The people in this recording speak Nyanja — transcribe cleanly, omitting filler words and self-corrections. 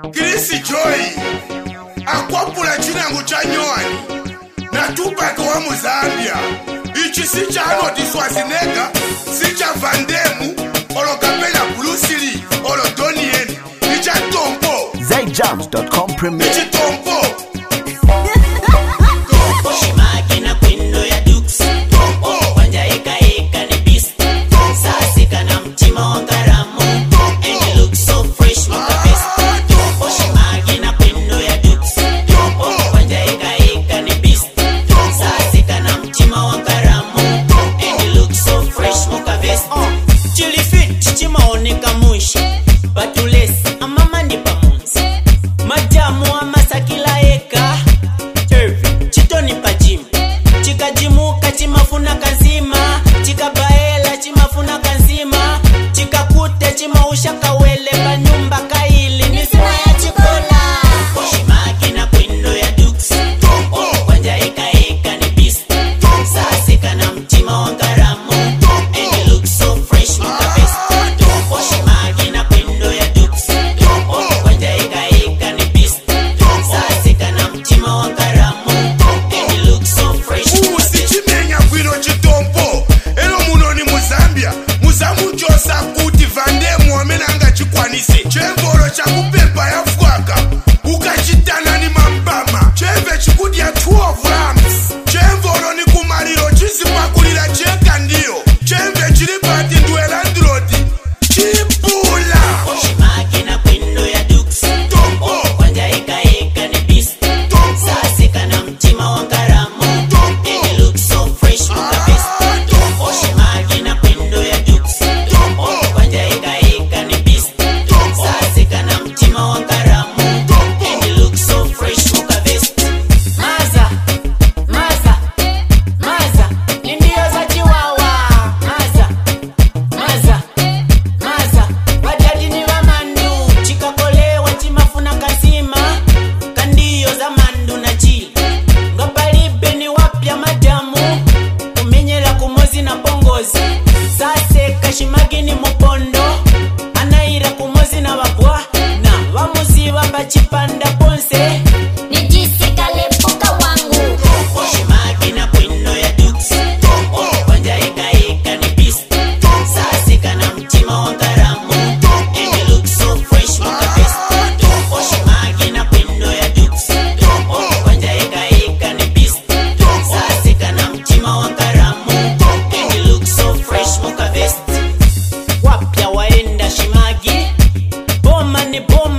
Chris Joy akwapula chinango cha Nyowani na Tupac wa Muzambia. Ichi si cha Arnold Schwarzenegger, si cha Van Damme, olo Kapela Bruce Lee, olo Donnie Yen. Ichi Tompo ZaidJams.com Premier. Ichi Tompo Shimaki na kwindo ya Dukes Tompo Wanja eka ni beast Sasika na mtima wa karamu And you look so fresh muka best Tompo Shimaki na kwindo ya Dukes Tompo Wanja eka ni beast Sasika na mtima wa karamu And you look so fresh muka best Chili fit chichima oneka mushi Batulesi amama ni pamunzi Majamu wa masakila eka Chitoni pajimu Chikajimuka chimafuna kanzima Chikabaela chimafuna kanzima Chikakute chimausha kawele Banyumba kaili nisina ya chikola Shimaki na kwindo ya Dukes Tompo Wanja eka ni beast Sasika na mtima wa karamu And you look so fresh muka best Tompo Shimaki na kwindo ya Dukes Tompo Wanja eka ni beast Sasika na mtima wa karamu Usichimenya kwino chitompo elo muno ni Muzambia Muzamu chosa kuti Van Damme wamena anga chikwanise Chembolo cha kupepa ya fwaka Ukachitana ni mambama Cheve chikudi ya 12 rams Chembolo ni kumariro chisipakulila cheka ndiyo Cheve chilipati nduela ndrodi Chipula Shimaki na kwindo ya Dukes Tompo Wanja eka ni beast Sasika na mtima wa karamu And you look so fresh muka best Tompo Shimaki na kwindo ya Dukes Tompo Wanja eka ni beast Sasika na mtima wa karamu And you look so fresh muka best Maza Nindio za chiwawa Maza Wajadi ni wa mandu Chikakolewa chimafuna kazima Kandiyo za mandu na chili Ngapalibe ni wapya madamu Kumenyela kumozi na bongozi Sase kashimagi ni mupondo Anaira kumozi na wabwa Na wamuzi wabachipanda ponse Nijisika lepuka wangu Shimagi na kwindo ya Dukes Tompo Wanja eka ni beast Sasika na mtima wa karamu And you look so fresh muka best Tompo Shimagi na kwindo ya Dukes Tompo Wanja eka ni beast Sasika na mtima wa karamu And you look so fresh muka best Wapya waenda Shimagi Boma ni boma